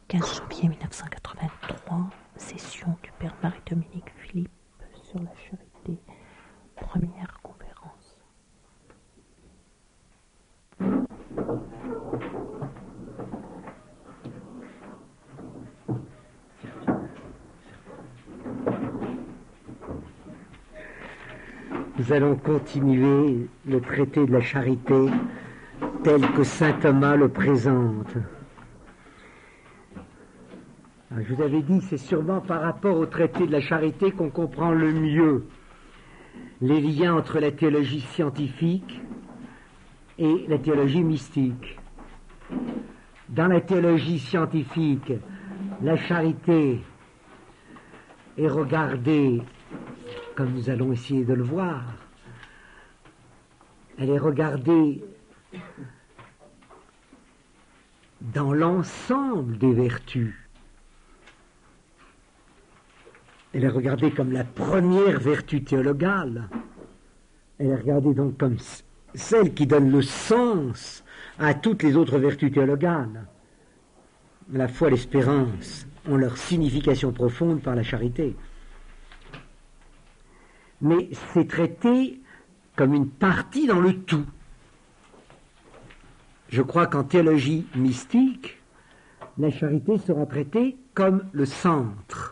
15 janvier 1983, session du Père Marie-Dominique Philippe sur la charité, première conférence. Nous allons continuer le traité de la charité tel que saint Thomas le présente. Alors, je vous avais dit, c'est sûrement par rapport au traité de la charité qu'on comprend le mieux les liens entre la théologie scientifique et la théologie mystique. Dans la théologie scientifique, la charité est regardée, comme nous allons essayer de le voir, elle est regardée dans l'ensemble des vertus. Elle est regardée comme la première vertu théologale. Elle est regardée donc comme celle qui donne le sens à toutes les autres vertus théologales. La foi et l'espérance ont leur signification profonde par la charité. Mais c'est traité comme une partie dans le tout. Je crois qu'en théologie mystique, la charité sera traitée comme le centre.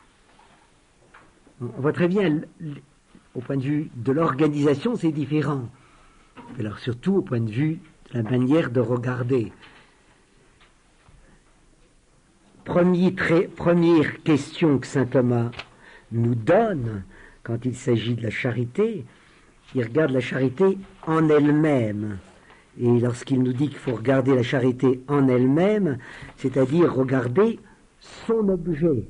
On voit très bien, au point de vue de l'organisation, c'est différent. Alors surtout au point de vue de la manière de regarder. Première question que saint Thomas nous donne quand il s'agit de la charité, il regarde la charité en elle-même. Et lorsqu'il nous dit qu'il faut regarder la charité en elle-même, c'est-à-dire regarder son objet.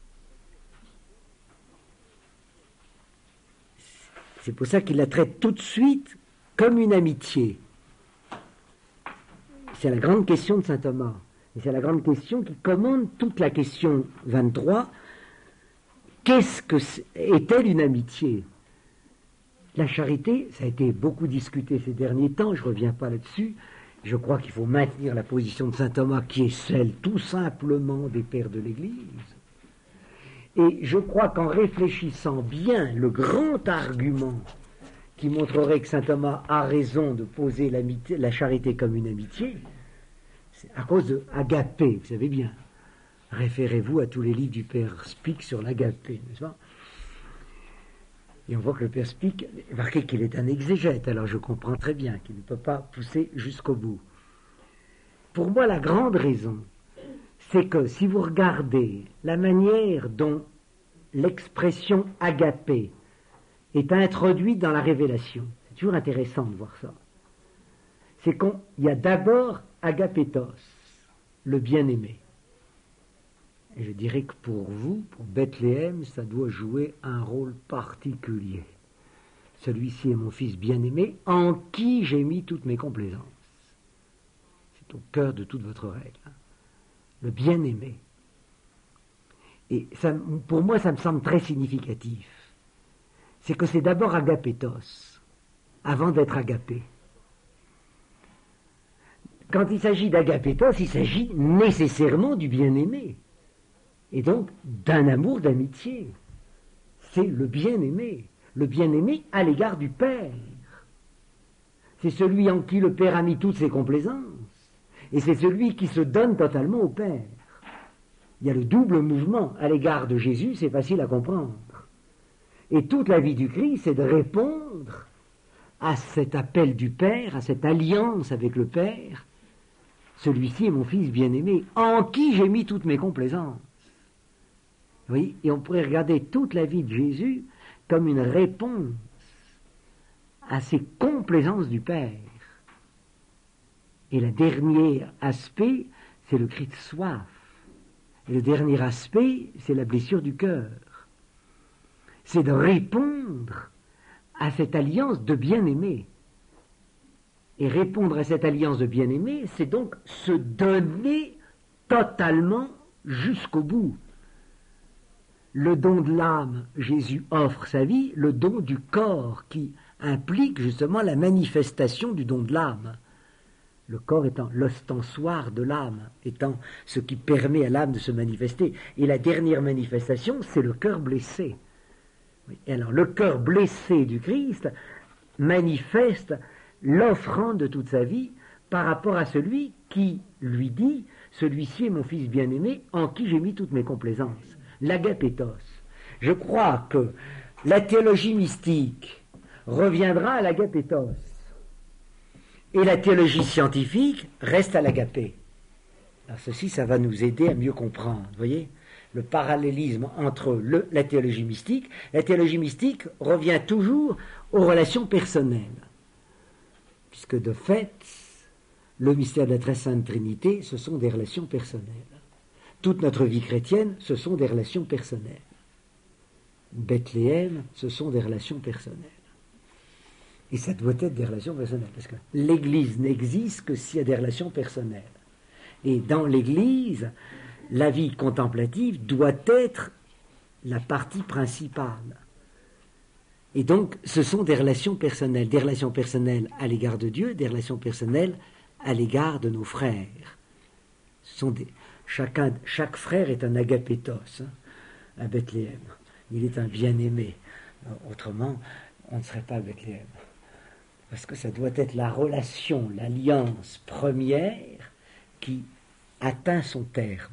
C'est pour ça qu'il la traite tout de suite comme une amitié. C'est la grande question de saint Thomas. Et c'est la grande question qui commande toute la question 23. Est-elle une amitié ? La charité, ça a été beaucoup discuté ces derniers temps, je ne reviens pas là-dessus. Je crois qu'il faut maintenir la position de saint Thomas qui est celle tout simplement des pères de l'Église. Et je crois qu'en réfléchissant bien, le grand argument qui montrerait que saint Thomas a raison de poser la charité comme une amitié, c'est à cause de agapé, vous savez bien. Référez-vous à tous les livres du père Spic sur l'agapé, n'est-ce pas ? Et on voit que le père Spic, marqué qu'il est un exégète, alors je comprends très bien qu'il ne peut pas pousser jusqu'au bout. Pour moi, la grande raison, c'est que si vous regardez la manière dont l'expression agapé est introduite dans la révélation, c'est toujours intéressant de voir ça, c'est qu'il y a d'abord agapétos, le bien-aimé. Et je dirais que pour vous, pour Bethléem, ça doit jouer un rôle particulier. Celui-ci est mon fils bien-aimé, en qui j'ai mis toutes mes complaisances. C'est au cœur de toute votre règle. Le bien-aimé. Et ça, pour moi, ça me semble très significatif. C'est que c'est d'abord agapétos, avant d'être agapé. Quand il s'agit d'agapétos, il s'agit nécessairement du bien-aimé. Et donc d'un amour d'amitié. C'est le bien-aimé à l'égard du Père. C'est celui en qui le Père a mis toutes ses complaisances. Et c'est celui qui se donne totalement au Père. Il y a le double mouvement à l'égard de Jésus, c'est facile à comprendre. Et toute la vie du Christ, c'est de répondre à cet appel du Père, à cette alliance avec le Père. Celui-ci est mon fils bien-aimé, en qui j'ai mis toutes mes complaisances. Oui, et on pourrait regarder toute la vie de Jésus comme une réponse à ces complaisances du Père. Et le dernier aspect, c'est le cri de soif. Et le dernier aspect, c'est la blessure du cœur. C'est de répondre à cette alliance de bien-aimé. Et répondre à cette alliance de bien-aimé, c'est donc se donner totalement jusqu'au bout. Le don de l'âme, Jésus offre sa vie, le don du corps qui implique justement la manifestation du don de l'âme. Le corps étant l'ostensoir de l'âme, étant ce qui permet à l'âme de se manifester. Et la dernière manifestation, c'est le cœur blessé. Et alors, le cœur blessé du Christ manifeste l'offrande de toute sa vie par rapport à celui qui lui dit « Celui-ci est mon fils bien-aimé, en qui j'ai mis toutes mes complaisances. » L'agapétos. Je crois que la théologie mystique reviendra à l'agapétos. Et la théologie scientifique reste à l'agapé. Alors ceci, ça va nous aider à mieux comprendre, vous voyez, le parallélisme entre la théologie mystique. La théologie mystique revient toujours aux relations personnelles. Puisque de fait, le mystère de la très sainte Trinité, ce sont des relations personnelles. Toute notre vie chrétienne, ce sont des relations personnelles. Bethléem, ce sont des relations personnelles. Et ça doit être des relations personnelles, parce que l'Église n'existe que s'il y a des relations personnelles. Et dans l'Église, la vie contemplative doit être la partie principale. Et donc, ce sont des relations personnelles à l'égard de Dieu, des relations personnelles à l'égard de nos frères. Chaque frère est un agapétos, à Bethléem. Il est un bien-aimé. Autrement, on ne serait pas à Bethléem. Parce que ça doit être la relation, l'alliance première qui atteint son terme.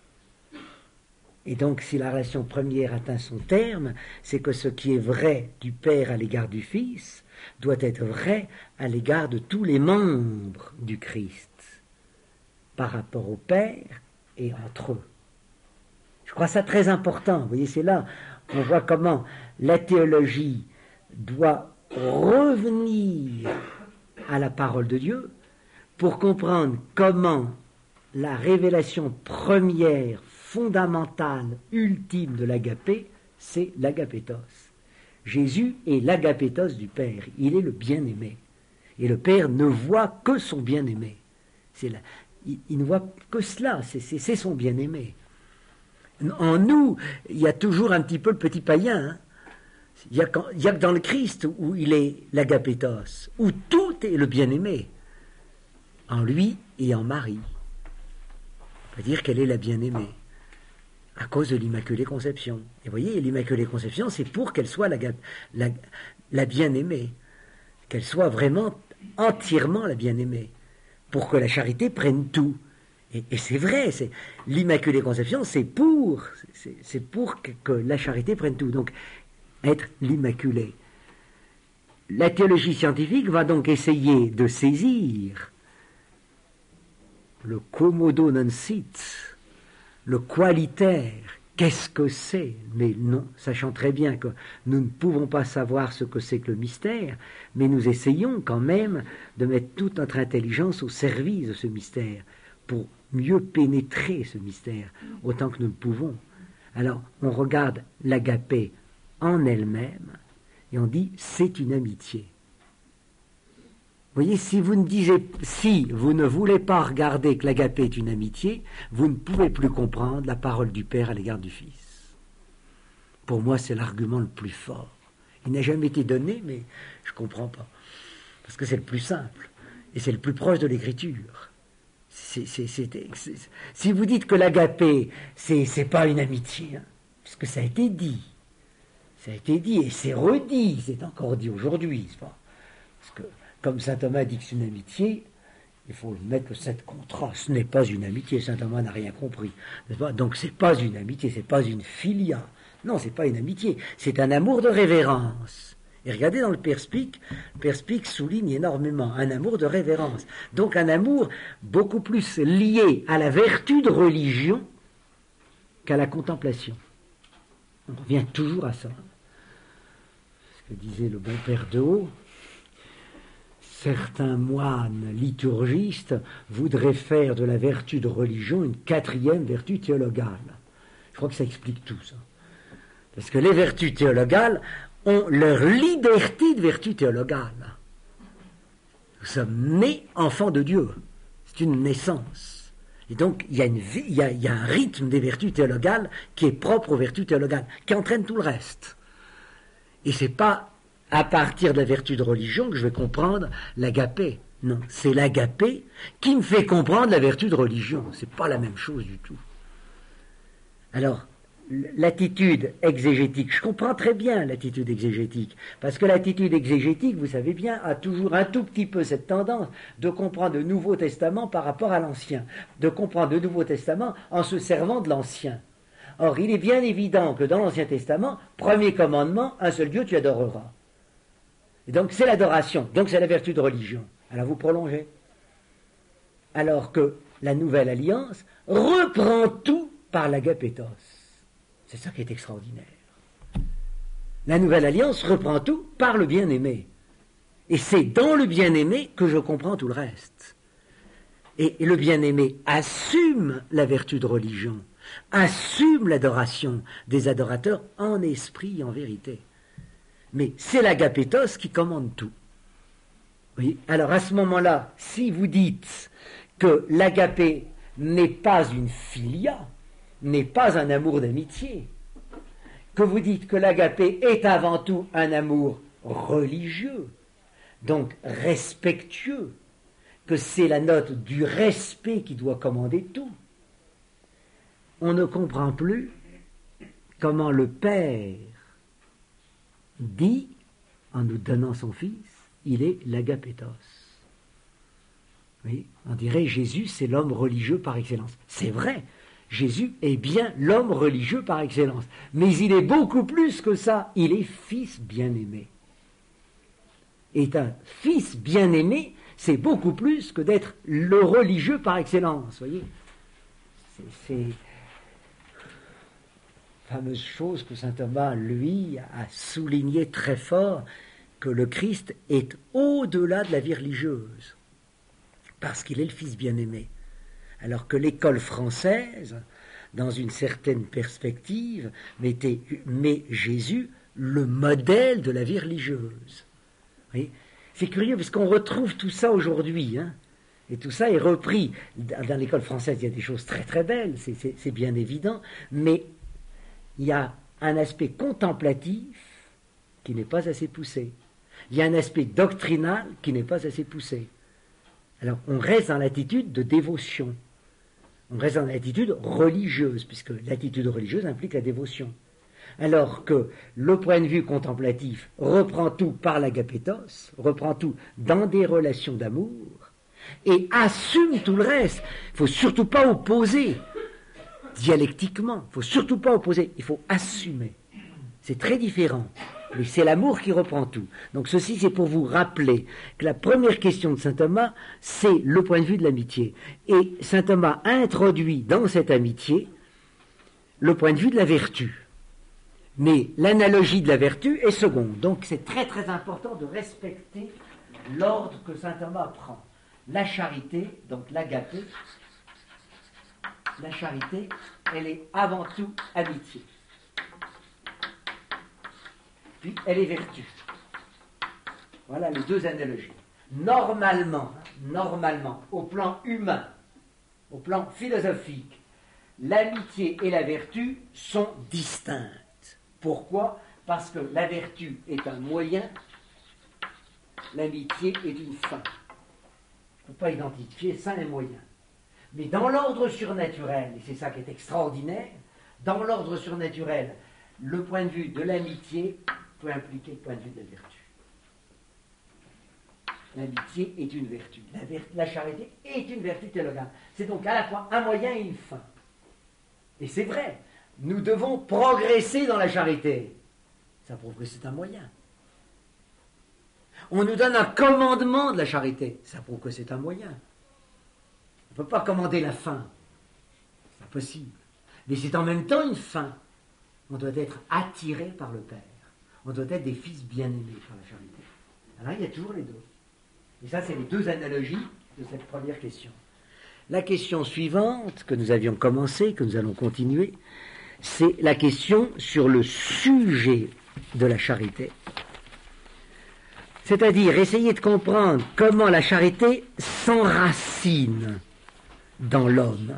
Et donc, si la relation première atteint son terme, c'est que ce qui est vrai du Père à l'égard du Fils doit être vrai à l'égard de tous les membres du Christ, par rapport au Père et entre eux. Je crois ça très important. Vous voyez, c'est là qu'on voit comment la théologie doit revenir à la parole de Dieu pour comprendre comment la révélation première, fondamentale, ultime de l'agapé, c'est l'agapétos. Jésus est l'agapétos du Père, il est le bien-aimé. Et le Père ne voit que son bien-aimé. Il ne voit que cela, c'est son bien-aimé. En nous, il y a toujours un petit peu le petit païen. Hein. Il y a que dans le Christ où il est l'agapétos, où tout est le bien-aimé. En lui et en Marie. On peut dire qu'elle est la bien-aimée. À cause de l'Immaculée Conception. Et vous voyez, l'Immaculée Conception, c'est pour qu'elle soit la bien-aimée. Qu'elle soit vraiment entièrement la bien-aimée. Pour que la charité prenne tout. Et c'est vrai, l'Immaculée Conception, c'est pour que la charité prenne tout. Donc, être l'Immaculée. La théologie scientifique va donc essayer de saisir le quomodo non sit, le qualitaire. Qu'est-ce que c'est? Mais non, sachant très bien que nous ne pouvons pas savoir ce que c'est que le mystère, mais nous essayons quand même de mettre toute notre intelligence au service de ce mystère, pour mieux pénétrer ce mystère, autant que nous le pouvons. Alors, on regarde l'agapé en elle-même, et on dit, c'est une amitié. Vous voyez, si vous ne voulez pas regarder que l'agapé est une amitié, vous ne pouvez plus comprendre la parole du Père à l'égard du Fils. Pour moi, c'est l'argument le plus fort. Il n'a jamais été donné, mais je ne comprends pas. Parce que c'est le plus simple, et c'est le plus proche de l'Écriture. Si vous dites que l'agapé, c'est pas une amitié, hein, puisque ça a été dit, et c'est redit, c'est encore dit aujourd'hui, c'est pas. Parce que, comme saint Thomas dit que c'est une amitié, il faut le mettre le 7 contre. Ce n'est pas une amitié, saint Thomas n'a rien compris, n'est-ce pas? Donc c'est pas une amitié, c'est pas une philia. Non, c'est pas une amitié, c'est un amour de révérence. Et regardez dans le perspique souligne énormément un amour de révérence. Donc un amour beaucoup plus lié à la vertu de religion qu'à la contemplation. On revient toujours à ça. Ce que disait le bon père de Haut, certains moines liturgistes voudraient faire de la vertu de religion une 4e vertu théologale. Je crois que ça explique tout ça. Parce que les vertus théologales ont leur liberté de vertu théologale. Nous sommes nés enfants de Dieu. C'est une naissance. Et donc, il y a un rythme des vertus théologales qui est propre aux vertus théologales, qui entraîne tout le reste. Et c'est pas à partir de la vertu de religion que je vais comprendre l'agapé. Non, c'est l'agapé qui me fait comprendre la vertu de religion. C'est pas la même chose du tout. Alors, l'attitude exégétique, je comprends très bien l'attitude exégétique, parce que l'attitude exégétique, vous savez bien, a toujours un tout petit peu cette tendance de comprendre le Nouveau Testament par rapport à l'Ancien, de comprendre le Nouveau Testament en se servant de l'Ancien. Or, il est bien évident que dans l'Ancien Testament, premier commandement, un seul Dieu tu adoreras. Et donc c'est l'adoration, donc c'est la vertu de religion. Alors vous prolongez. Alors que la Nouvelle Alliance reprend tout par l'agapétos. C'est ça qui est extraordinaire. La Nouvelle Alliance reprend tout par le bien-aimé. Et c'est dans le bien-aimé que je comprends tout le reste. Et le bien-aimé assume la vertu de religion, assume l'adoration des adorateurs en esprit et en vérité. Mais c'est l'agapétos qui commande tout. Oui. Alors à ce moment-là, si vous dites que l'agapé n'est pas une philia, n'est pas un amour d'amitié, que vous dites que l'agapé est avant tout un amour religieux, donc respectueux, que c'est la note du respect qui doit commander tout, on ne comprend plus comment le Père dit, en nous donnant son Fils, il est l'agapétos. Oui, on dirait Jésus, c'est l'homme religieux par excellence. C'est vrai, Jésus est bien l'homme religieux par excellence. Mais il est beaucoup plus que ça. Il est fils bien-aimé. Et un fils bien-aimé, c'est beaucoup plus que d'être le religieux par excellence. Voyez, c'est fameuse chose que saint Thomas, lui, a souligné très fort, que le Christ est au-delà de la vie religieuse, parce qu'il est le Fils bien-aimé. Alors que l'école française, dans une certaine perspective, met Jésus le modèle de la vie religieuse. Oui, c'est curieux, parce qu'on retrouve tout ça aujourd'hui, hein, et tout ça est repris. Dans l'école française, il y a des choses très très belles, c'est bien évident, mais il y a un aspect contemplatif qui n'est pas assez poussé. Il y a un aspect doctrinal qui n'est pas assez poussé. Alors, on reste dans l'attitude de dévotion. On reste dans l'attitude religieuse, puisque l'attitude religieuse implique la dévotion. Alors que le point de vue contemplatif reprend tout par l'agapétos, reprend tout dans des relations d'amour, et assume tout le reste. Il ne faut surtout pas opposer dialectiquement, il ne faut surtout pas opposer, il faut assumer. C'est très différent. Mais c'est l'amour qui reprend tout. Donc ceci, c'est pour vous rappeler que la première question de saint Thomas, c'est le point de vue de l'amitié. Et saint Thomas introduit dans cette amitié le point de vue de la vertu. Mais l'analogie de la vertu est seconde. Donc c'est très très important de respecter l'ordre que saint Thomas prend. La charité, donc l'agapé, la charité, elle est avant tout amitié. Puis elle est vertu. Voilà les deux analogies. Normalement, au plan humain, au plan philosophique, l'amitié et la vertu sont distinctes. Pourquoi ? Parce que la vertu est un moyen, l'amitié est une fin. On ne peut pas identifier ça et moyen. Mais dans l'ordre surnaturel, et c'est ça qui est extraordinaire, dans l'ordre surnaturel, le point de vue de l'amitié peut impliquer le point de vue de la vertu. L'amitié est une vertu. La charité est une vertu théologale. C'est donc à la fois un moyen et une fin. Et c'est vrai, nous devons progresser dans la charité. Ça prouve que c'est un moyen. On nous donne un commandement de la charité. Ça prouve que c'est un moyen. On ne peut pas commander la fin. C'est impossible. Mais c'est en même temps une fin. On doit être attiré par le Père. On doit être des fils bien-aimés par la charité. Alors il y a toujours les deux. Et ça, c'est les deux analogies de cette première question. La question suivante, que nous avions commencé, que nous allons continuer, c'est la question sur le sujet de la charité. C'est-à-dire essayer de comprendre comment la charité s'enracine dans l'homme.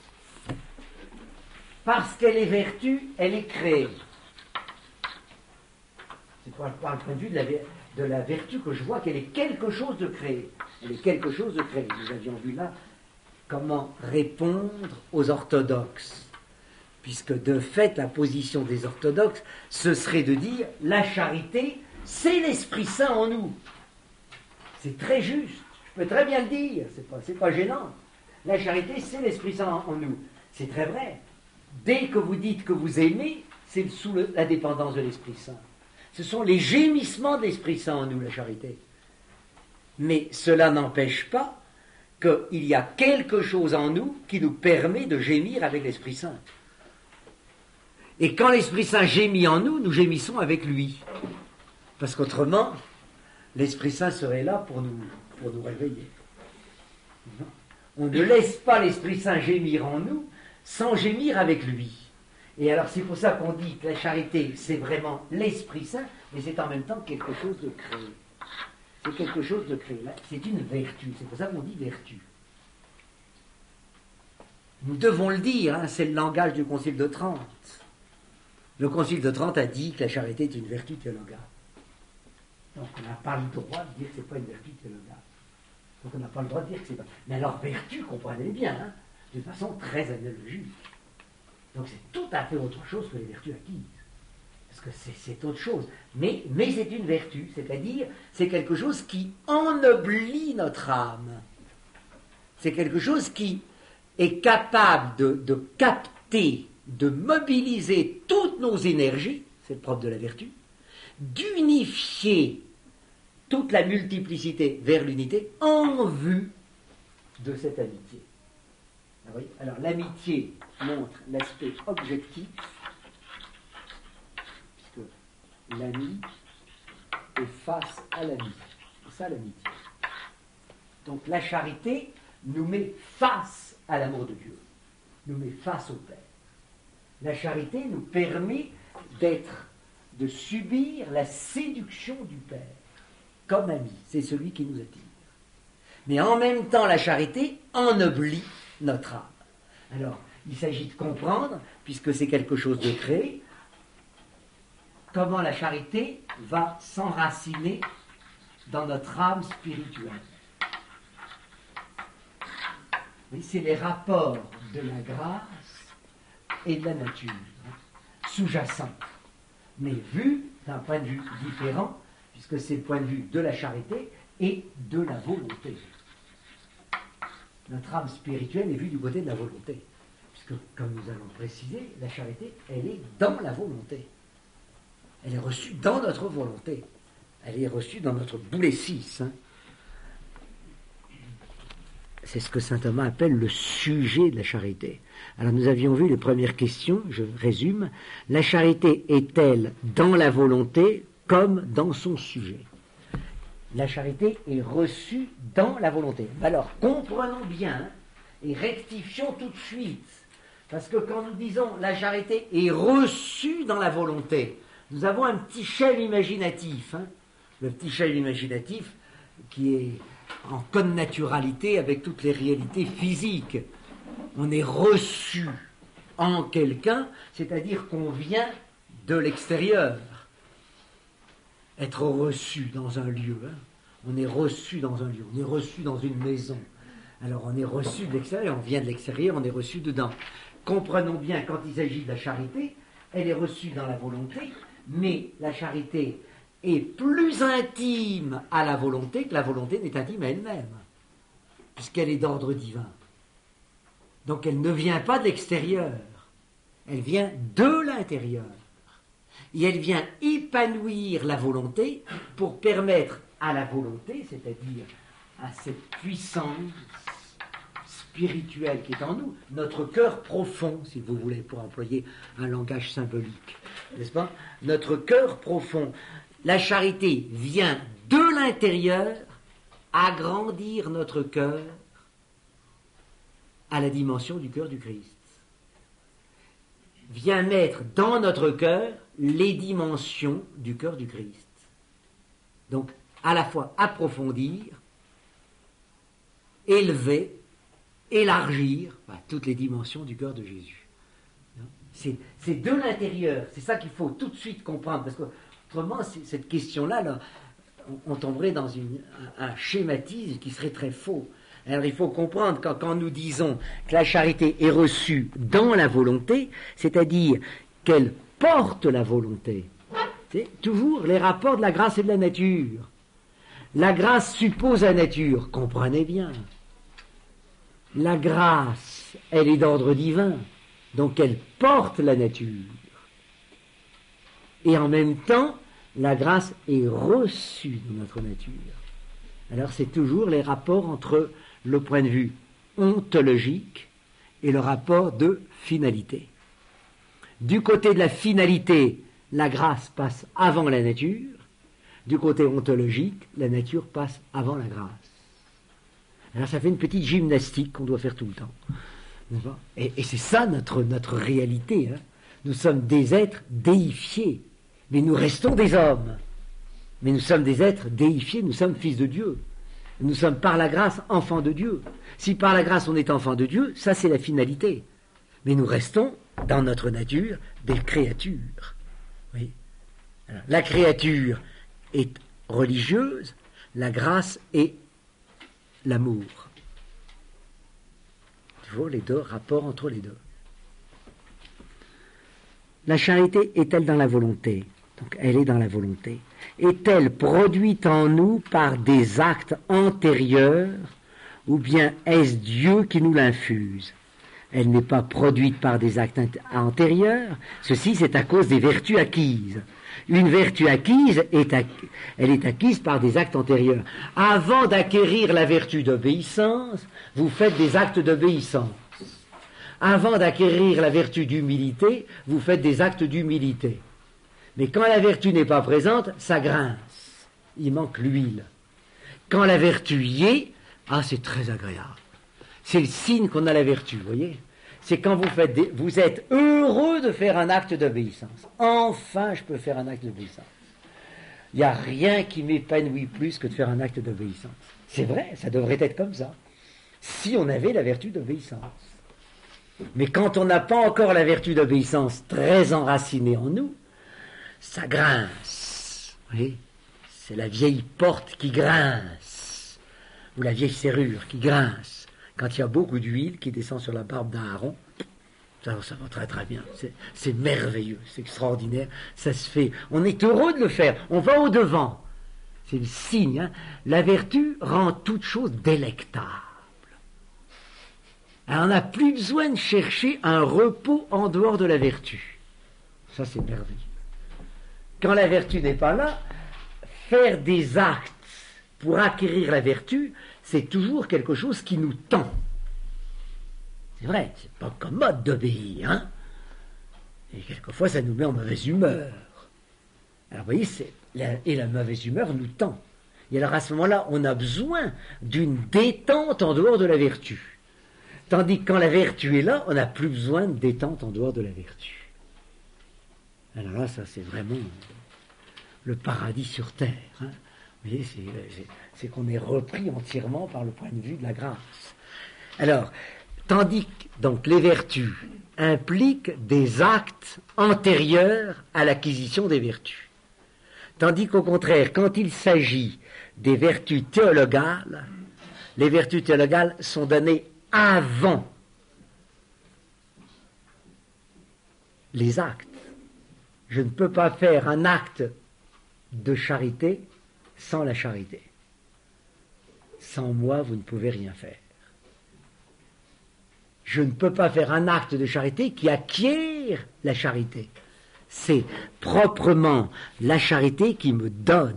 Parce qu'elle est vertu, elle est créée. C'est par le point de vue de la vertu que je vois qu'elle est quelque chose de créé. Elle est quelque chose de créé. Nous avions vu là comment répondre aux orthodoxes. Puisque de fait, la position des orthodoxes, ce serait de dire la charité, c'est l'Esprit Saint en nous. C'est très juste. Je peux très bien le dire. C'est pas gênant. La charité, c'est l'Esprit Saint en nous. C'est très vrai. Dès que vous dites que vous aimez, c'est sous la dépendance de l'Esprit Saint. Ce sont les gémissements de l'Esprit Saint en nous, la charité. Mais cela n'empêche pas qu'il y a quelque chose en nous qui nous permet de gémir avec l'Esprit Saint. Et quand l'Esprit Saint gémit en nous, nous gémissons avec lui. Parce qu'autrement, l'Esprit Saint serait là pour nous réveiller. Non. On ne laisse pas l'Esprit Saint gémir en nous sans gémir avec lui. Et alors c'est pour ça qu'on dit que la charité, c'est vraiment l'Esprit Saint, mais c'est en même temps quelque chose de créé. C'est quelque chose de créé. C'est une vertu. C'est pour ça qu'on dit vertu. Nous devons le dire, hein, c'est le langage du Concile de Trente. Le Concile de Trente a dit que la charité est une vertu théologale. Donc on n'a pas le droit de dire que ce n'est pas une vertu théologale. Donc on n'a pas le droit de dire que c'est pas... Mais alors vertu, comprenez bien, hein, de façon très analogique. Donc c'est tout à fait autre chose que les vertus acquises. Parce que c'est autre chose. Mais c'est une vertu, c'est-à-dire c'est quelque chose qui ennoblit notre âme. C'est quelque chose qui est capable de capter, de mobiliser toutes nos énergies, c'est le propre de la vertu, d'unifier toute la multiplicité vers l'unité en vue de cette amitié. Alors l'amitié montre l'aspect objectif, puisque l'ami est face à l'ami. C'est ça l'amitié. Donc la charité nous met face à l'amour de Dieu, nous met face au Père. La charité nous permet de subir la séduction du Père comme ami. C'est celui qui nous attire. Mais en même temps, la charité ennoblit notre âme. Alors, il s'agit de comprendre, puisque c'est quelque chose de créé, comment la charité va s'enraciner dans notre âme spirituelle. Oui, c'est les rapports de la grâce et de la nature, sous-jacents, mais vus d'un point de vue différent, puisque c'est le point de vue de la charité et de la volonté. Notre âme spirituelle est vue du côté de la volonté, puisque, comme nous allons préciser, la charité, elle est dans la volonté. Elle est reçue dans notre volonté. Elle est reçue dans notre boulet 6. C'est ce que saint Thomas appelle le sujet de la charité. Alors nous avions vu les premières questions, je résume. La charité est-elle dans la volonté comme dans son sujet? La charité est reçue dans la volonté. Alors comprenons bien et rectifions tout de suite. Parce que quand nous disons la charité est reçue dans la volonté, nous avons un petit schème imaginatif. Le petit schème imaginatif qui est en connaturalité avec toutes les réalités physiques. On est reçu en quelqu'un, c'est-à-dire qu'on vient de l'extérieur. Être reçu dans un lieu. On est reçu dans un lieu, on est reçu dans une maison. Alors on est reçu de l'extérieur, on vient de l'extérieur, on est reçu dedans. Comprenons bien, quand il s'agit de la charité, elle est reçue dans la volonté, mais la charité est plus intime à la volonté que la volonté n'est intime à elle-même, puisqu'elle est d'ordre divin. Donc elle ne vient pas de l'extérieur, elle vient de l'intérieur. Et elle vient épanouir la volonté pour permettre à la volonté, c'est-à-dire à cette puissance spirituelle qui est en nous, notre cœur profond, si vous voulez, pour employer un langage symbolique, n'est-ce pas? Notre cœur profond. La charité vient de l'intérieur agrandir notre cœur à la dimension du cœur du Christ. Vient mettre dans notre cœur les dimensions du cœur du Christ. Donc, à la fois approfondir, élever, élargir toutes les dimensions du cœur de Jésus. C'est de l'intérieur, c'est ça qu'il faut tout de suite comprendre, parce que autrement, cette question-là, là, on tomberait dans un schématisme qui serait très faux. Alors il faut comprendre quand nous disons que la charité est reçue dans la volonté, c'est-à-dire qu'elle porte la volonté. C'est toujours les rapports de la grâce et de la nature. La grâce suppose la nature, comprenez bien. La grâce, elle est d'ordre divin, donc elle porte la nature. Et en même temps, la grâce est reçue dans notre nature. Alors c'est toujours les rapports entre le point de vue ontologique et le rapport de finalité. Du côté de la finalité, la grâce passe avant la nature. Du côté ontologique, la nature passe avant la grâce. Alors ça fait une petite gymnastique qu'on doit faire tout le temps. Et c'est ça notre réalité. Hein. Nous sommes des êtres déifiés, mais nous restons des hommes. Mais nous sommes des êtres déifiés, nous sommes fils de Dieu. Nous sommes par la grâce enfants de Dieu. Si par la grâce on est enfants de Dieu, ça c'est la finalité. Mais nous restons, dans notre nature, des créatures. Oui. Alors, la créature est religieuse, la grâce est l'amour. Toujours les deux rapports entre les deux. La charité est-elle dans la volonté? Donc elle est dans la volonté. Est-elle produite en nous par des actes antérieurs ou bien est-ce Dieu qui nous l'infuse? Elle n'est pas produite par des actes antérieurs, ceci c'est à cause des vertus acquises. Une vertu acquise, elle est acquise par des actes antérieurs. Avant d'acquérir la vertu d'obéissance, vous faites des actes d'obéissance. Avant d'acquérir la vertu d'humilité, vous faites des actes d'humilité. Mais quand la vertu n'est pas présente, ça grince. Il manque l'huile. Quand la vertu y est, c'est très agréable. C'est le signe qu'on a la vertu, vous voyez. C'est quand vous êtes heureux de faire un acte d'obéissance. Enfin, je peux faire un acte d'obéissance. Il n'y a rien qui m'épanouit plus que de faire un acte d'obéissance. C'est vrai, ça devrait être comme ça. Si on avait la vertu d'obéissance. Mais quand on n'a pas encore la vertu d'obéissance très enracinée en nous, ça grince. Vous voyez, c'est la vieille porte qui grince, ou la vieille serrure qui grince. Quand il y a beaucoup d'huile qui descend sur la barbe d'Aaron, ça va très très bien. C'est merveilleux, c'est extraordinaire. Ça se fait. On est heureux de le faire. On va au devant. C'est le signe. Hein. La vertu rend toute chose délectable. Alors, on n'a plus besoin de chercher un repos en dehors de la vertu. Ça, c'est merveilleux. Quand la vertu n'est pas là, faire des actes pour acquérir la vertu, c'est toujours quelque chose qui nous tend. C'est vrai, c'est pas commode d'obéir, hein. Et quelquefois, ça nous met en mauvaise humeur. Alors, vous voyez, et la mauvaise humeur nous tend. Et alors, à ce moment-là, on a besoin d'une détente en dehors de la vertu. Tandis que quand la vertu est là, on n'a plus besoin de détente en dehors de la vertu. Alors là, ça, c'est vraiment le paradis sur terre, hein. Vous voyez, c'est qu'on est repris entièrement par le point de vue de la grâce. Alors, tandis que donc, les vertus impliquent des actes antérieurs à l'acquisition des vertus. Tandis qu'au contraire, quand il s'agit des vertus théologales, les vertus théologales sont données avant les actes. Je ne peux pas faire un acte de charité sans la charité. Sans moi, vous ne pouvez rien faire. Je ne peux pas faire un acte de charité qui acquiert la charité. C'est proprement la charité qui m'est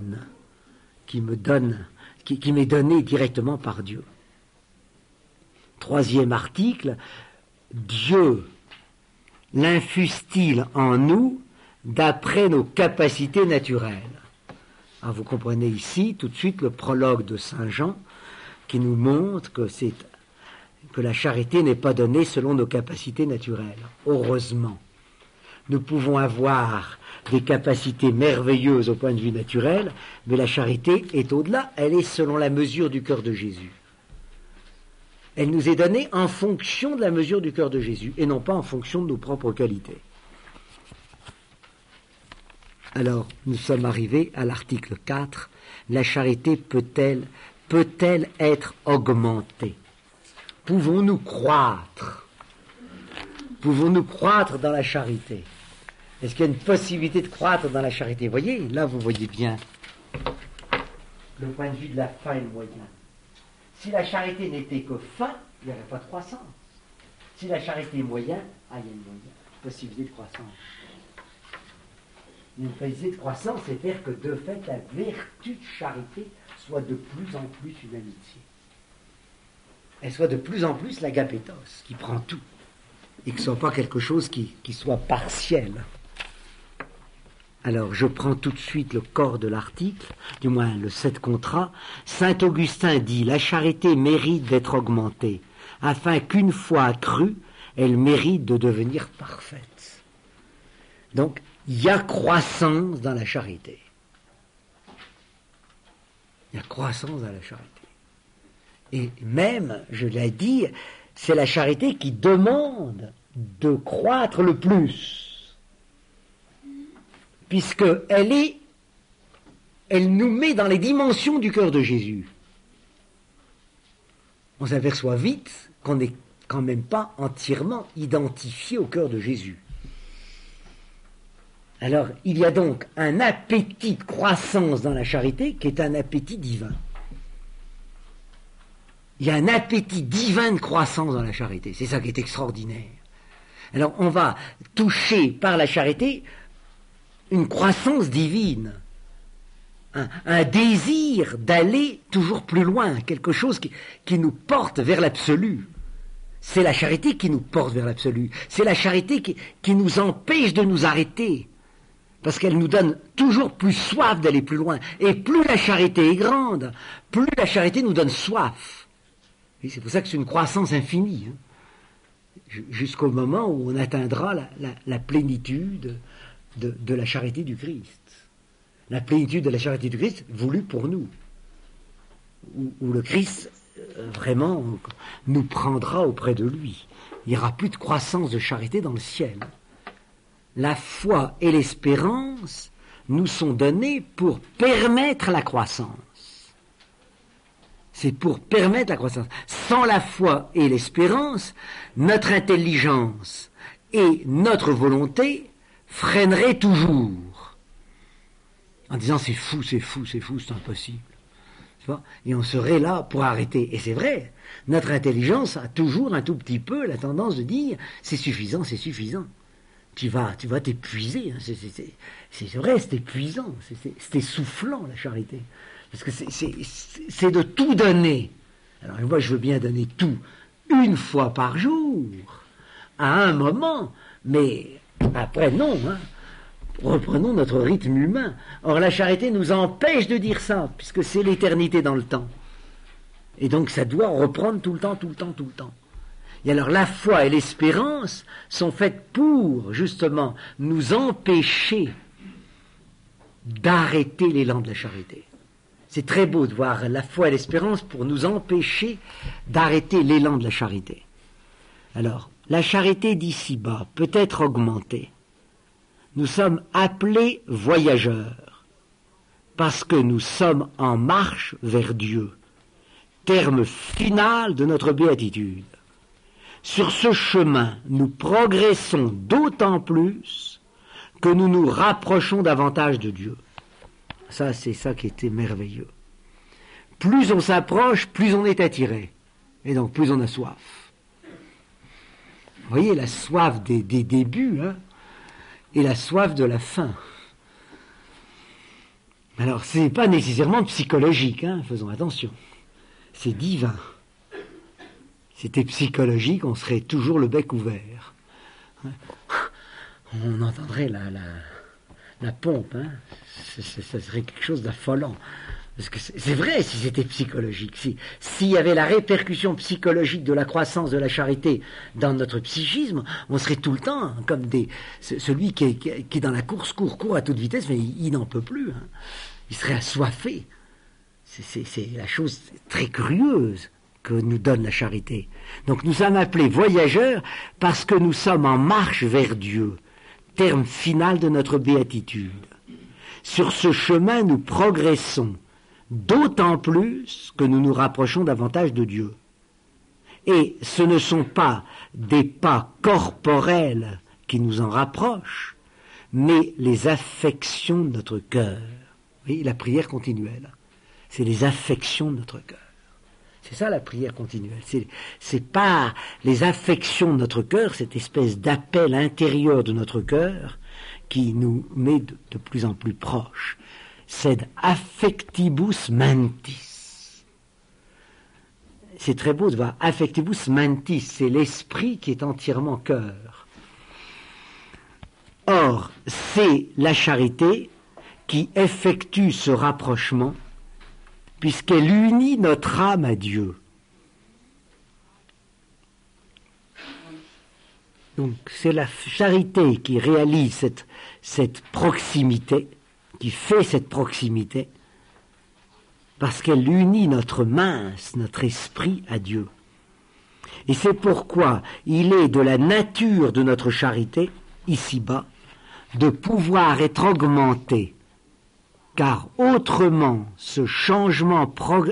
donnée directement par Dieu. Troisième article, Dieu l'infuse-t-il en nous d'après nos capacités naturelles? Alors vous comprenez ici tout de suite le prologue de Saint Jean qui nous montre que la charité n'est pas donnée selon nos capacités naturelles. Heureusement, nous pouvons avoir des capacités merveilleuses au point de vue naturel, mais la charité est au-delà, elle est selon la mesure du cœur de Jésus. Elle nous est donnée en fonction de la mesure du cœur de Jésus, et non pas en fonction de nos propres qualités. Alors, nous sommes arrivés à l'article 4. La charité peut-elle être augmentée? Pouvons-nous croître? Pouvons-nous croître dans la charité? Est-ce qu'il y a une possibilité de croître dans la charité? Vous voyez, là vous voyez bien le point de vue de la fin et le moyen. Si la charité n'était que fin, il n'y aurait pas de croissance. Si la charité est moyen, il y a une possibilité de croissance. Une possibilité de croissance, c'est faire que de fait la vertu de charité soit de plus en plus une amitié. Elle soit de plus en plus l'agapétos, qui prend tout. Et que ce ne soit pas quelque chose qui soit partiel. Alors, je prends tout de suite le corps de l'article, du moins le 7 contrat. Saint Augustin dit « La charité mérite d'être augmentée, afin qu'une fois accrue, elle mérite de devenir parfaite. » Donc, il y a croissance dans la charité. Il y a croissance dans la charité. Et même, je l'ai dit, c'est la charité qui demande de croître le plus. Puisqu'elle nous met dans les dimensions du cœur de Jésus. On s'aperçoit vite qu'on n'est quand même pas entièrement identifié au cœur de Jésus. Alors, il y a donc un appétit de croissance dans la charité qui est un appétit divin. Il y a un appétit divin de croissance dans la charité. C'est ça qui est extraordinaire. Alors, on va toucher par la charité une croissance divine, un désir d'aller toujours plus loin, quelque chose qui nous porte vers l'absolu. C'est la charité qui nous porte vers l'absolu. C'est la charité qui nous empêche de nous arrêter, parce qu'elle nous donne toujours plus soif d'aller plus loin. Et plus la charité est grande, plus la charité nous donne soif. Et c'est pour ça que c'est une croissance infinie, jusqu'au moment où on atteindra la plénitude de la charité du Christ. La plénitude de la charité du Christ voulue pour nous. Où le Christ vraiment nous prendra auprès de lui. Il n'y aura plus de croissance de charité dans le ciel. La foi et l'espérance nous sont donnés pour permettre la croissance. C'est pour permettre la croissance. Sans la foi et l'espérance, notre intelligence et notre volonté freinerait toujours, en disant c'est fou, c'est impossible. Et on serait là pour arrêter. Et c'est vrai, notre intelligence a toujours un tout petit peu la tendance de dire c'est suffisant. Tu vas t'épuiser. C'est vrai, c'est épuisant, c'est essoufflant la charité. Parce que c'est de tout donner. Alors moi je veux bien donner tout une fois par jour, à un moment, mais après, non, reprenons notre rythme humain. Or, la charité nous empêche de dire ça, puisque c'est l'éternité dans le temps. Et donc, ça doit reprendre tout le temps. Et alors, la foi et l'espérance sont faites pour, justement, nous empêcher d'arrêter l'élan de la charité. C'est très beau de voir la foi et l'espérance pour nous empêcher d'arrêter l'élan de la charité. Alors, la charité d'ici-bas peut être augmentée. Nous sommes appelés voyageurs, parce que nous sommes en marche vers Dieu, terme final de notre béatitude. Sur ce chemin, nous progressons d'autant plus que nous nous rapprochons davantage de Dieu. Ça, c'est ça qui était merveilleux. Plus on s'approche, plus on est attiré, et donc plus on a soif. Vous voyez la soif des débuts, et la soif de la fin. Alors, ce n'est pas nécessairement psychologique, faisons attention. C'est divin. C'était psychologique, on serait toujours le bec ouvert. On entendrait la pompe, ça serait quelque chose d'affolant. Parce que c'est vrai, si c'était psychologique, s'il y avait la répercussion psychologique de la croissance de la charité dans notre psychisme, on serait tout le temps comme celui qui est dans la course, court à toute vitesse, mais il n'en peut plus. Il serait assoiffé. C'est la chose très curieuse que nous donne la charité. Donc nous sommes appelés voyageurs parce que nous sommes en marche vers Dieu, terme final de notre béatitude. Sur ce chemin, nous progressons, d'autant plus que nous nous rapprochons davantage de Dieu. Et ce ne sont pas des pas corporels qui nous en rapprochent, mais les affections de notre cœur. Vous voyez, la prière continuelle, c'est les affections de notre cœur. C'est ça la prière continuelle. C'est pas les affections de notre cœur, cette espèce d'appel intérieur de notre cœur qui nous met de plus en plus proches. Sed affectibus mentis. C'est très beau de voir affectibus mentis, c'est l'esprit qui est entièrement cœur. Or, c'est la charité qui effectue ce rapprochement puisqu'elle unit notre âme à Dieu. Donc c'est la charité qui réalise cette proximité, qui fait cette proximité, parce qu'elle unit notre esprit à Dieu. Et c'est pourquoi il est de la nature de notre charité, ici-bas, de pouvoir être augmenté, car autrement ce cheminement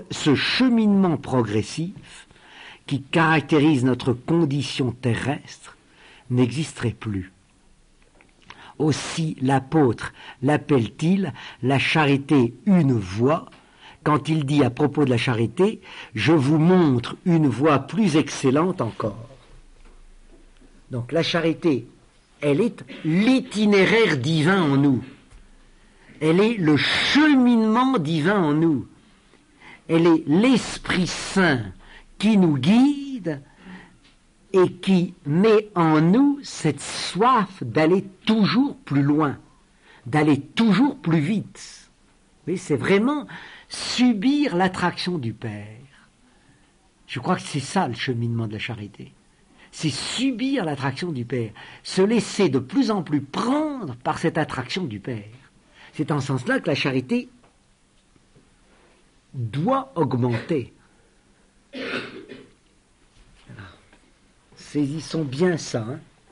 progressif qui caractérise notre condition terrestre n'existerait plus. Aussi l'apôtre l'appelle-t-il la charité une voie, quand il dit à propos de la charité, je vous montre une voie plus excellente encore. Donc la charité, elle est l'itinéraire divin en nous. Elle est le cheminement divin en nous. Elle est l'Esprit Saint qui nous guide et qui met en nous cette soif d'aller toujours plus loin, d'aller toujours plus vite. Oui, c'est vraiment subir l'attraction du Père. Je crois que c'est ça le cheminement de la charité. C'est subir l'attraction du Père, se laisser de plus en plus prendre par cette attraction du Père. C'est en ce sens-là que la charité doit augmenter. Saisissons bien ça.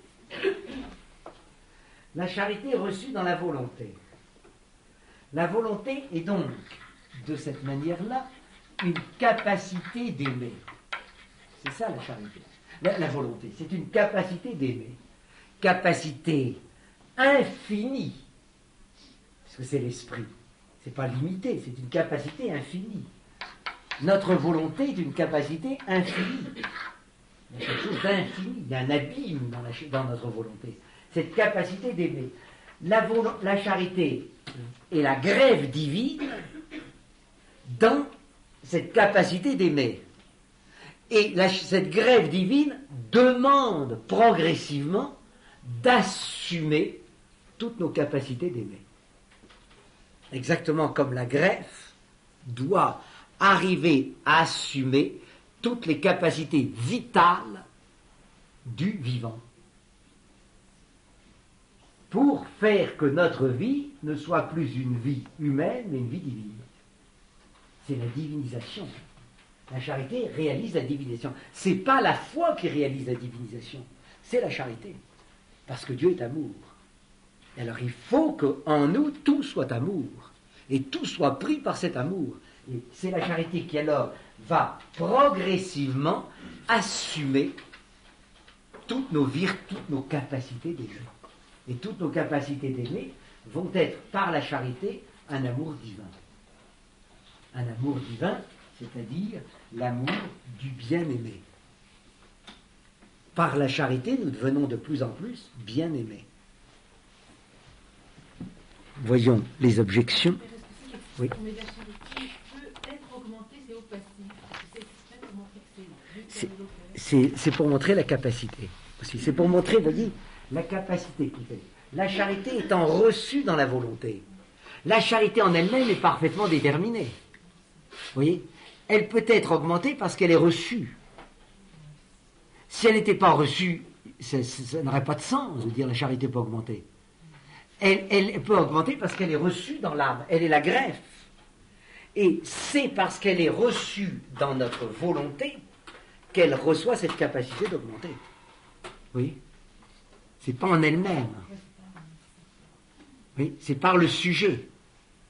La charité est reçue dans la volonté. La volonté est donc, de cette manière-là, une capacité d'aimer. C'est ça la charité. La volonté, c'est une capacité d'aimer. Capacité infinie. Parce que c'est l'esprit. C'est pas limité, c'est une capacité infinie. Notre volonté est une capacité infinie. Il y a quelque chose d'infini, il y a un abîme dans notre volonté. Cette capacité d'aimer. La charité est la grève divine dans cette capacité d'aimer. Et cette grève divine demande progressivement d'assumer toutes nos capacités d'aimer. Exactement comme la greffe doit arriver à assumer toutes les capacités vitales du vivant pour faire que notre vie ne soit plus une vie humaine mais une vie divine. C'est la divinisation. La charité réalise la divinisation. C'est pas la foi qui réalise la divinisation, c'est la charité. Parce que Dieu est amour. Et alors il faut qu'en nous tout soit amour. Et tout soit pris par cet amour. Et c'est la charité qui alors va progressivement assumer toutes nos virtudes, toutes nos capacités d'aimer. Et toutes nos capacités d'aimer vont être par la charité un amour divin. Un amour divin, c'est-à-dire l'amour du bien-aimé. Par la charité, nous devenons de plus en plus bien-aimés. Voyons les objections. Oui. Mais la charité peut être augmentée, c'est au passif. C'est pour montrer la capacité. C'est pour montrer, vous voyez, la capacité qui fait. La charité étant reçue dans la volonté. La charité en elle-même est parfaitement déterminée. Vous voyez, elle peut être augmentée parce qu'elle est reçue. Si elle n'était pas reçue, ça n'aurait pas de sens de dire la charité peut augmenter. Elle peut augmenter parce qu'elle est reçue dans l'âme. Elle est la greffe. Et c'est parce qu'elle est reçue dans notre volonté qu'elle reçoit cette capacité d'augmenter. Oui. C'est pas en elle-même. Oui, c'est par le sujet.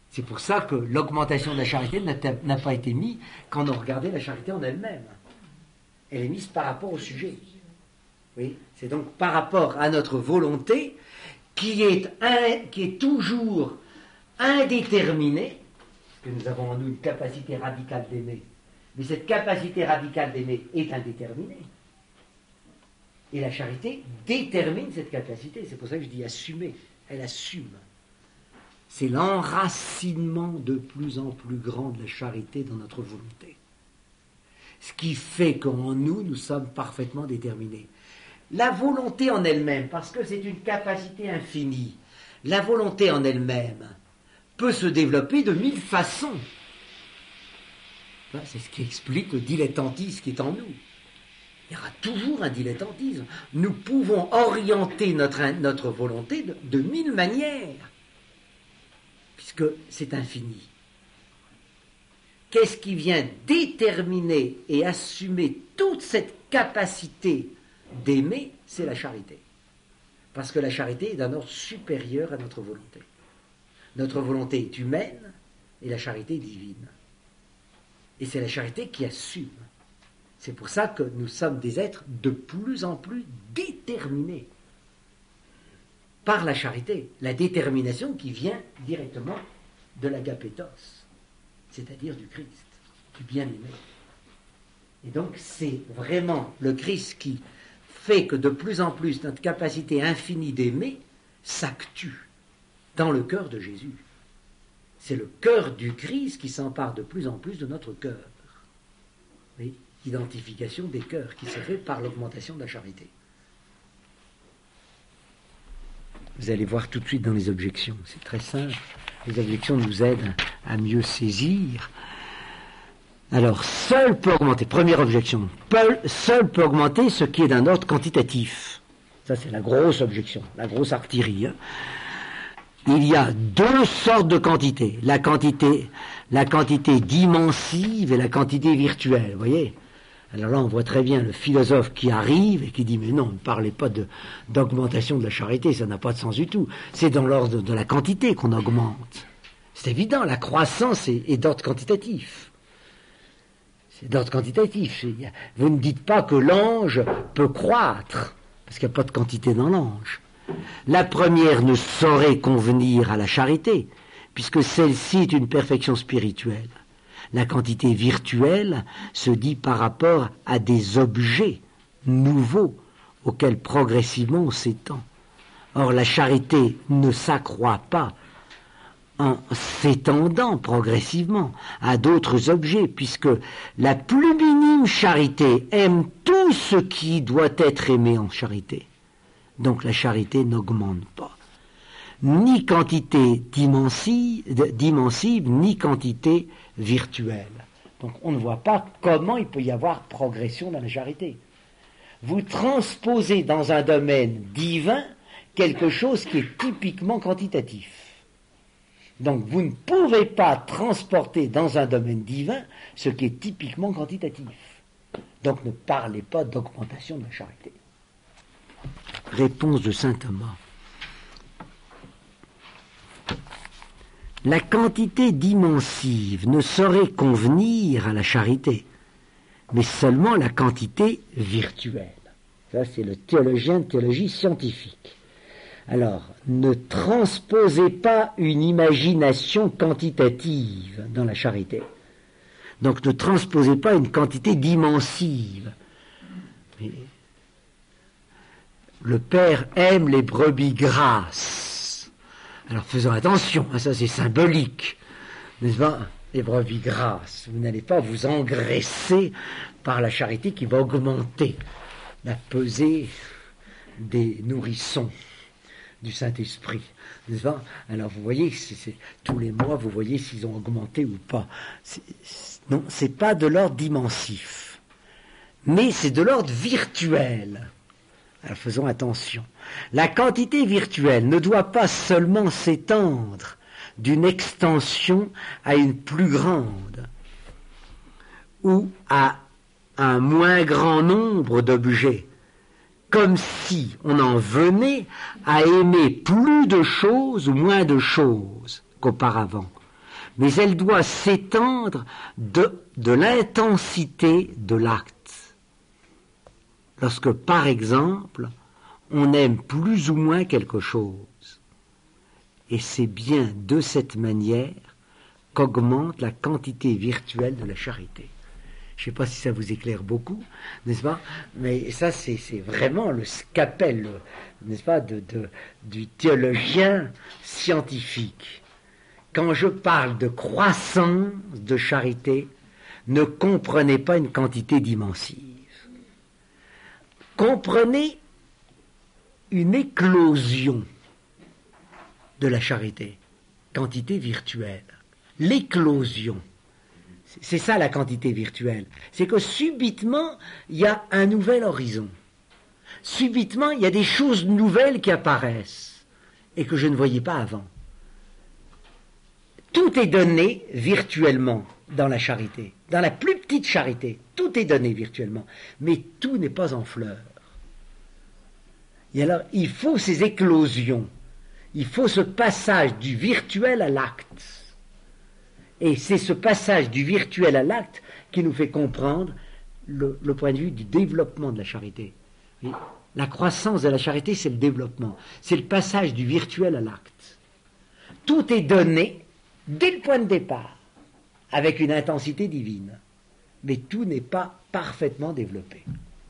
C'est pour ça que l'augmentation de la charité n'a pas été mise quand on regardait la charité en elle-même. Elle est mise par rapport au sujet. Oui, c'est donc par rapport à notre volonté qui est toujours indéterminée, que nous avons en nous une capacité radicale d'aimer, mais cette capacité radicale d'aimer est indéterminée. Et la charité détermine cette capacité. C'est pour ça que je dis assumer. Elle assume. C'est l'enracinement de plus en plus grand de la charité dans notre volonté. Ce qui fait qu'en nous, nous sommes parfaitement déterminés. La volonté en elle-même, parce que c'est une capacité infinie, la volonté en elle-même peut se développer de 1000 façons. C'est ce qui explique le dilettantisme qui est en nous. Il y aura toujours un dilettantisme. Nous pouvons orienter notre volonté de 1000 manières, puisque c'est infini. Qu'est-ce qui vient déterminer et assumer toute cette capacité d'aimer? C'est la charité. Parce que la charité est d'un ordre supérieur à notre volonté. Notre volonté est humaine et la charité est divine. Et c'est la charité qui assume. C'est pour ça que nous sommes des êtres de plus en plus déterminés par la charité, la détermination qui vient directement de l'agapétos, c'est-à-dire du Christ, du bien-aimé. Et donc c'est vraiment le Christ qui fait que de plus en plus notre capacité infinie d'aimer s'actue dans le cœur de Jésus. C'est le cœur du Christ qui s'empare de plus en plus de notre cœur. Oui, identification des cœurs qui se fait par l'augmentation de la charité. Vous allez voir tout de suite dans les objections, c'est très simple. Les objections nous aident à mieux saisir. Alors, seul peut augmenter, première objection, seul peut augmenter ce qui est d'un ordre quantitatif. Ça, c'est la grosse objection, la grosse artillerie. Il y a deux sortes de quantités, la quantité dimensive et la quantité virtuelle, vous voyez. Alors là, on voit très bien le philosophe qui arrive et qui dit « Mais non, ne parlez pas d'augmentation de la charité, ça n'a pas de sens du tout. C'est dans l'ordre de la quantité qu'on augmente. » C'est évident, la croissance est d'ordre quantitatif. C'est d'ordre quantitatif. Vous ne dites pas que l'ange peut croître, parce qu'il n'y a pas de quantité dans l'ange. La première ne saurait convenir à la charité, puisque celle-ci est une perfection spirituelle. La quantité virtuelle se dit par rapport à des objets nouveaux auxquels progressivement on s'étend. Or, la charité ne s'accroît pas en s'étendant progressivement à d'autres objets, puisque la plus minime charité aime tout ce qui doit être aimé en charité. Donc la charité n'augmente pas. Ni quantité dimensive, ni quantité virtuelle. Donc on ne voit pas comment il peut y avoir progression dans la charité. Vous transposez dans un domaine divin quelque chose qui est typiquement quantitatif. Donc vous ne pouvez pas transporter dans un domaine divin ce qui est typiquement quantitatif. Donc ne parlez pas d'augmentation de la charité. Réponse de saint Thomas. La quantité dimensive ne saurait convenir à la charité, mais seulement la quantité virtuelle. Ça, c'est le théologien de théologie scientifique. Alors, ne transposez pas une imagination quantitative dans la charité. Donc, ne transposez pas une quantité dimensive. Mais le Père aime les brebis grasses. Alors faisons attention, ça c'est symbolique, n'est-ce pas? Les brebis grasses, vous n'allez pas vous engraisser par la charité qui va augmenter la pesée des nourrissons du Saint-Esprit, n'est-ce pas? Alors vous voyez, tous les mois, vous voyez s'ils ont augmenté ou pas. Non, c'est pas de l'ordre dimensif, mais c'est de l'ordre virtuel. Alors faisons attention. La quantité virtuelle ne doit pas seulement s'étendre d'une extension à une plus grande ou à un moins grand nombre d'objets, comme si on en venait à aimer plus de choses ou moins de choses qu'auparavant. mais elle doit s'étendre de l'intensité de l'acte. Lorsque, par exemple, on aime plus ou moins quelque chose. Et c'est bien de cette manière qu'augmente la quantité virtuelle de la charité. Je ne sais pas si ça vous éclaire beaucoup, n'est-ce pas? Mais ça, c'est vraiment le scapel, n'est-ce pas, du théologien scientifique. Quand je parle de croissance de charité, ne comprenez pas une quantité d'immensive. Comprenez une éclosion de la charité, quantité virtuelle. L'éclosion, c'est ça la quantité virtuelle. C'est que subitement, il y a un nouvel horizon. Subitement, il y a des choses nouvelles qui apparaissent et que je ne voyais pas avant. Tout est donné virtuellement dans la charité. Dans la plus petite charité, tout est donné virtuellement. Mais tout n'est pas en fleurs. Et alors, il faut ces éclosions. Il faut ce passage du virtuel à l'acte. Et c'est ce passage du virtuel à l'acte qui nous fait comprendre le point de vue du développement de la charité. Et la croissance de la charité, c'est le développement. C'est le passage du virtuel à l'acte. Tout est donné dès le point de départ, avec une intensité divine. Mais tout n'est pas parfaitement développé.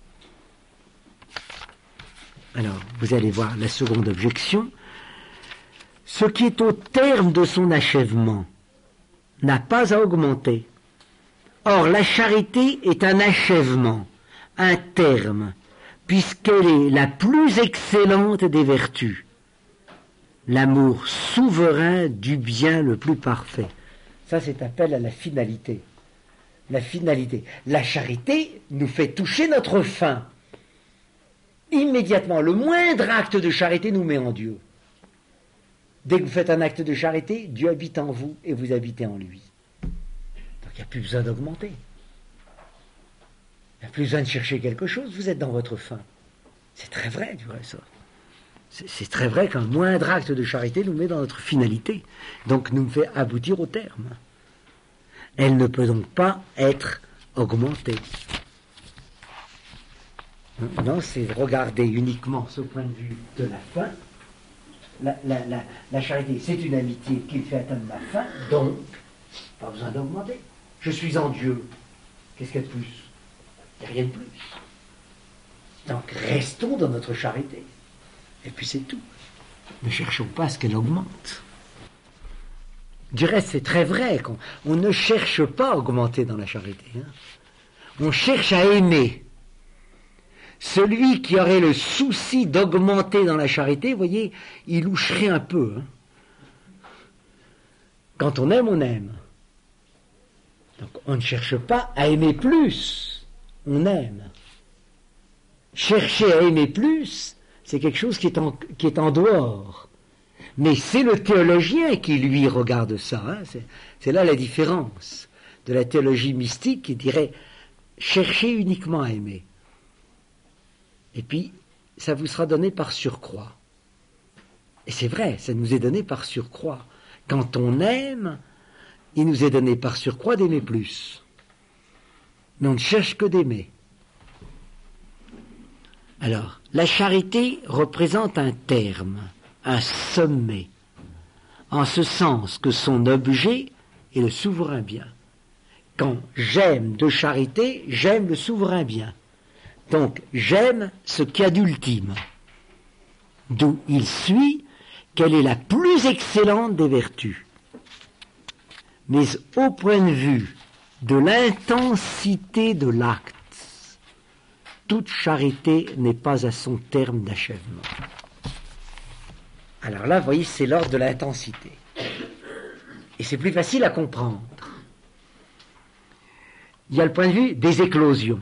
Alors, vous allez voir la seconde objection. Ce qui est au terme de son achèvement n'a pas à augmenter. Or, la charité est un achèvement, un terme, puisqu'elle est la plus excellente des vertus, l'amour souverain du bien le plus parfait. Ça, c'est appel à la finalité. La finalité. La charité nous fait toucher notre fin. Immédiatement, le moindre acte de charité nous met en Dieu. Dès que vous faites un acte de charité, Dieu habite en vous et vous habitez en lui. Donc il n'y a plus besoin d'augmenter. Il n'y a plus besoin de chercher quelque chose, vous êtes dans votre fin. C'est très vrai, du reste. C'est très vrai qu'un moindre acte de charité nous met dans notre finalité. Donc nous fait aboutir au terme. Elle ne peut donc pas être augmentée. Non, c'est regarder uniquement ce point de vue de la fin. La charité, c'est une amitié qui me fait atteindre ma fin, donc, pas besoin d'augmenter. Je suis en Dieu. Qu'est-ce qu'il y a de plus? Il n'y a rien de plus. Donc, restons dans notre charité. Et puis c'est tout. Ne cherchons pas à ce qu'elle augmente. Du reste, c'est très vrai qu'on ne cherche pas à augmenter dans la charité. On cherche à aimer. Celui qui aurait le souci d'augmenter dans la charité, vous voyez, il loucherait un peu. Quand on aime, on aime. Donc on ne cherche pas à aimer plus, on aime. Chercher à aimer plus, c'est quelque chose qui est en dehors. Mais c'est le théologien qui, lui, regarde ça. C'est là la différence de la théologie mystique qui dirait chercher uniquement à aimer. Et puis, ça vous sera donné par surcroît. Et c'est vrai, ça nous est donné par surcroît. Quand on aime, il nous est donné par surcroît d'aimer plus. Mais on ne cherche que d'aimer. Alors, la charité représente un terme, un sommet, en ce sens que son objet est le souverain bien. Quand j'aime de charité, j'aime le souverain bien. Donc, j'aime ce qu'il y a d'ultime. D'où il suit qu'elle est la plus excellente des vertus. Mais au point de vue de l'intensité de l'acte, toute charité n'est pas à son terme d'achèvement. Alors là, vous voyez, c'est l'ordre de l'intensité. Et c'est plus facile à comprendre. Il y a le point de vue des éclosions.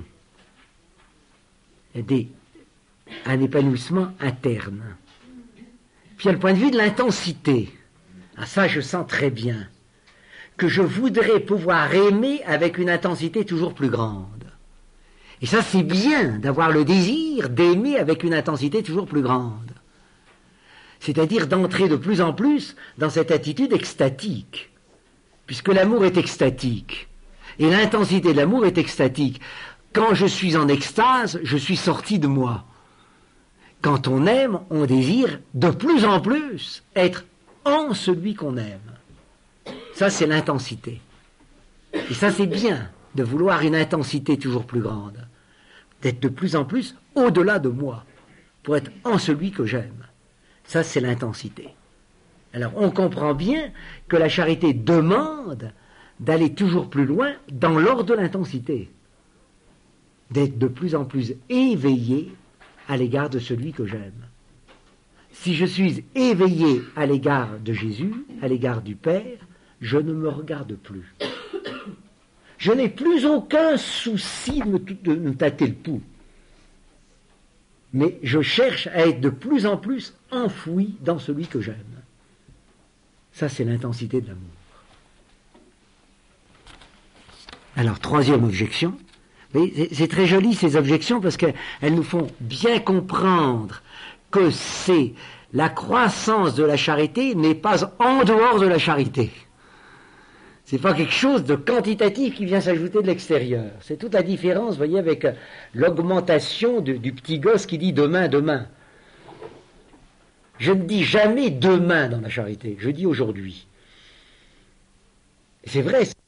Un épanouissement interne. Puis il y a le point de vue de l'intensité. Ah, ça, je sens très bien que je voudrais pouvoir aimer avec une intensité toujours plus grande. Et ça, c'est bien d'avoir le désir d'aimer avec une intensité toujours plus grande. C'est-à-dire d'entrer de plus en plus dans cette attitude extatique. puisque l'amour est extatique. Et l'intensité de l'amour est extatique. Quand je suis en extase, je suis sorti de moi. Quand on aime, on désire de plus en plus être en celui qu'on aime. Ça, c'est l'intensité. Et ça, c'est bien, de vouloir une intensité toujours plus grande. D'être de plus en plus au-delà de moi, pour être en celui que j'aime. Ça, c'est l'intensité. Alors, on comprend bien que la charité demande d'aller toujours plus loin dans l'ordre de l'intensité. D'être de plus en plus éveillé à l'égard de celui que j'aime. Si je suis éveillé à l'égard de Jésus, à l'égard du Père, je ne me regarde plus. Je n'ai plus aucun souci de me tâter le pouls. Mais je cherche à être de plus en plus enfoui dans celui que j'aime. Ça, c'est l'intensité de l'amour. Alors, troisième objection. C'est très joli ces objections parce qu'elles nous font bien comprendre que c'est la croissance de la charité n'est pas en dehors de la charité. C'est pas quelque chose de quantitatif qui vient s'ajouter de l'extérieur. C'est toute la différence, vous voyez, avec l'augmentation du petit gosse qui dit demain, demain. Je ne dis jamais demain dans la charité, je dis aujourd'hui. C'est vrai.